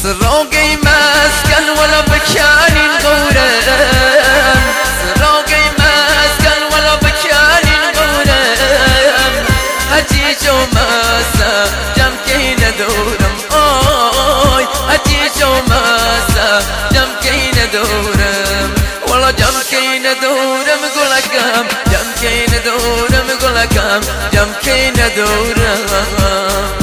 سراغي مسكن ولا بكاني نغورم سراغي مسكن ولا بكاني نغورم هجيج وماسا جم كي ندورم اوي هجيج وماسا جم كي ندورم والله جم كي ندورم قولكم جم كي ندورم قولكم جم كي ندورم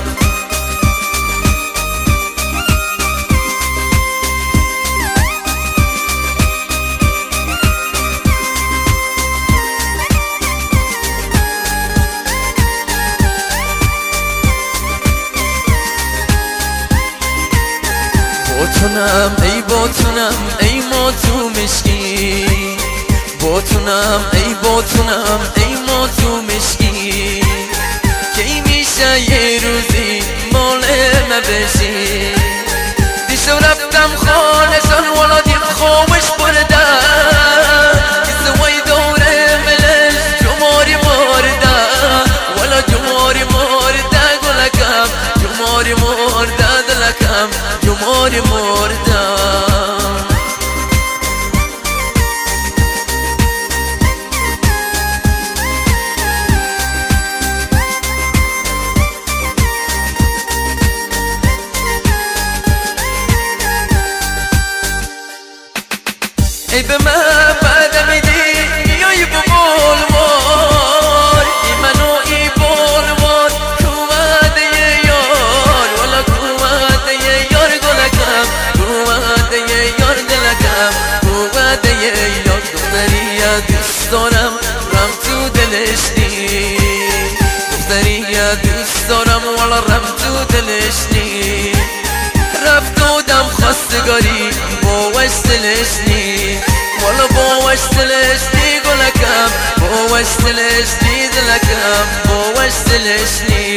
بوتونم ای بوتونم ای موتو مشکی بوتونم ای بوتونم ای موتو مشکی کی میشه یه روزی مال ما بشی دیشب رفتم خانشان والا دید خوابش بردن کسوای دوره ملش جماری مرده والا جماری مرده گلکم جماری مرده دلکم جماری مرده ای به من بعد میدی میای بقول وار ای منو ای بول وار کومده یار والا کومده یار گلکم کومده یار دلکم کومده یار دختریه دوست دارم رم تو دلش نی دختریه دوست دارم والا رم تو دلش نی رفت و دم خواستگاری باوش دلش نی والا باوش دلش نی گلکم باوش دلش نی دلکم باوش دلش نی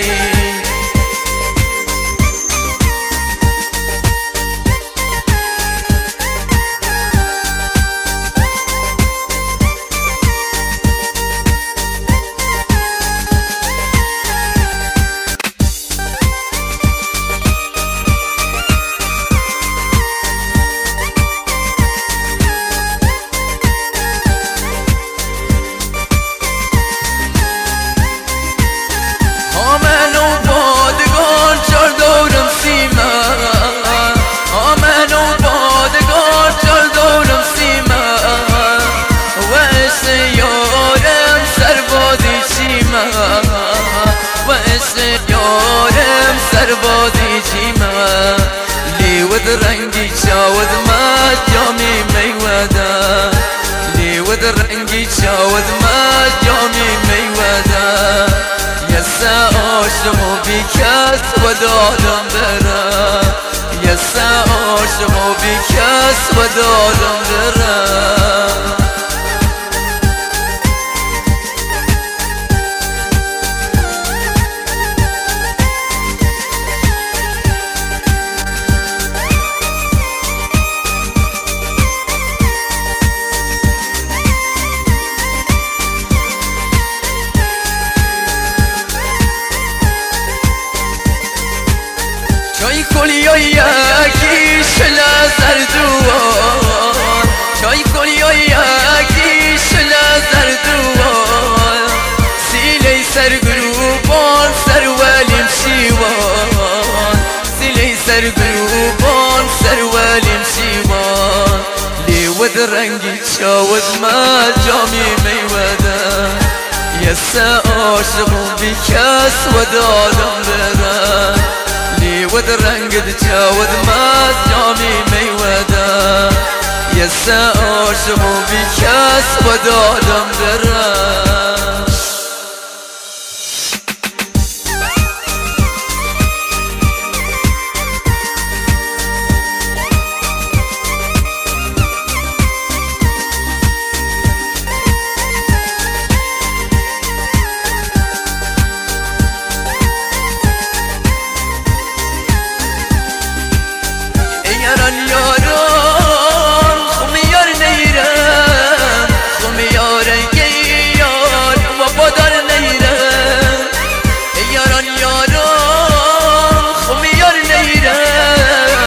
سربازی چیما لیود رنگی چاود ما جامی میودا لیود رنگی چاود ما جامی میودا یسا عاشقو بی کس و دادم برم یسا عاشقو بی کس و دادم برم چای کلیای یکی شلا زردوان چای کلیای یکی شلا زردوان سیلی سرگروبان سرولیم شیوان سیلی سرگروبان سرولیم شیوان لیود رنگی چاود ما جامی میودا یسا عاشقو بی کس و دادم برم لیود رنگ جاود ما جامی میودا یسا عاشقو بی کس و دادم برم